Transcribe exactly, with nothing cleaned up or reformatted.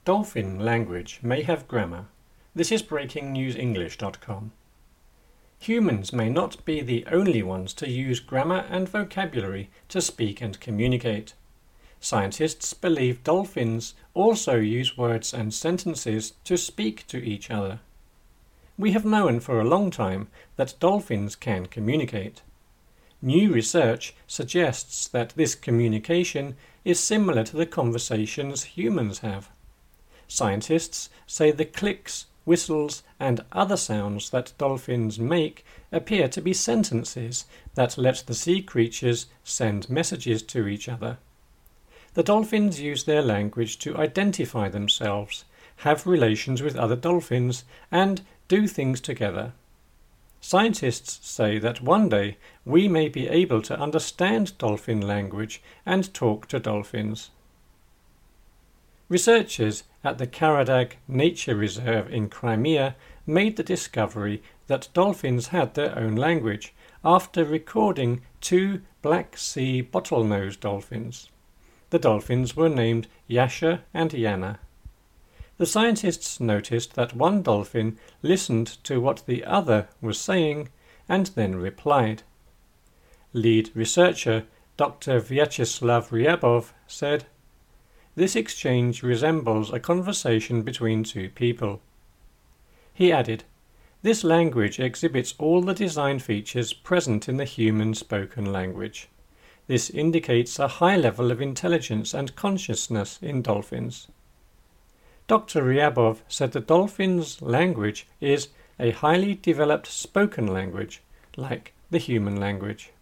Dolphin language may have grammar. This is breaking news english dot com. Humans may not be the only ones to use grammar and vocabulary to speak and communicate. Scientists believe dolphins also use words and sentences to speak to each other. We have known for a long time that dolphins can communicate. New research suggests that this communication is similar to the conversations humans have. Scientists say the clicks, whistles, and other sounds that dolphins make appear to be sentences that let the sea creatures send messages to each other. The dolphins use their language to identify themselves, have relations with other dolphins, and do things together. Scientists say that one day we may be able to understand dolphin language and talk to dolphins. Researchers at the Karadag Nature Reserve in Crimea made the discovery that dolphins had their own language after recording two Black Sea bottlenose dolphins. The dolphins were named Yasha and Yana. The scientists noticed that one dolphin listened to what the other was saying and then replied. Lead researcher Doctor Vyacheslav Ryabov said, "This exchange resembles a conversation between two people." He added, "This language exhibits all the design features present in the human spoken language. This indicates a high level of intelligence and consciousness in dolphins." Doctor Ryabov said the dolphin's language is a highly developed spoken language, like the human language.